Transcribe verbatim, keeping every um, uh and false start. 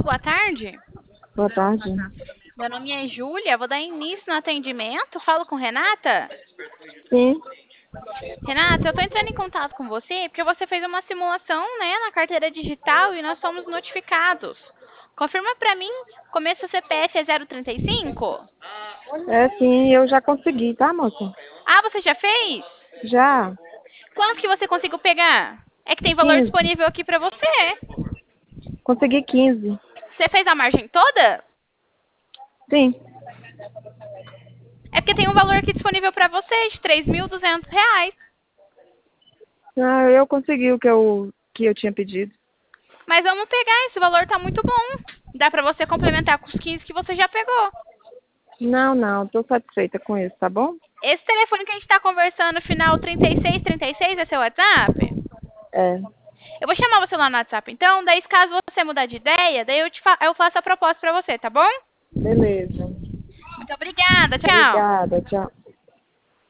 boa tarde. Boa tarde. Meu nome é Júlia, vou dar início no atendimento. Falo com Renata? Sim. Renata, eu estou entrando em contato com você porque você fez uma simulação, né, na carteira digital e nós somos notificados. Confirma para mim, começo C P F é zero trinta e cinco? É sim, eu já consegui, tá, moça? Ah, você já fez? Já. Quanto que você conseguiu pegar? É que tem valor quinze. disponível aqui para você. Consegui quinze. Você fez a margem toda? Sim. É porque tem um valor aqui disponível para você de três mil e duzentos reais. Ah, eu consegui o que eu, que eu tinha pedido. Mas vamos pegar, esse valor tá muito bom. Dá pra você complementar com os quinze que você já pegou. Não, não, tô satisfeita com isso, tá bom? Esse telefone que a gente tá conversando, final trinta e seis trinta e seis, é seu WhatsApp? É. Eu vou chamar você lá no WhatsApp, então. Daí, caso você mudar de ideia, daí eu, te fa eu faço a proposta pra você, tá bom? Beleza. Muito obrigada, tchau. Obrigada, tchau.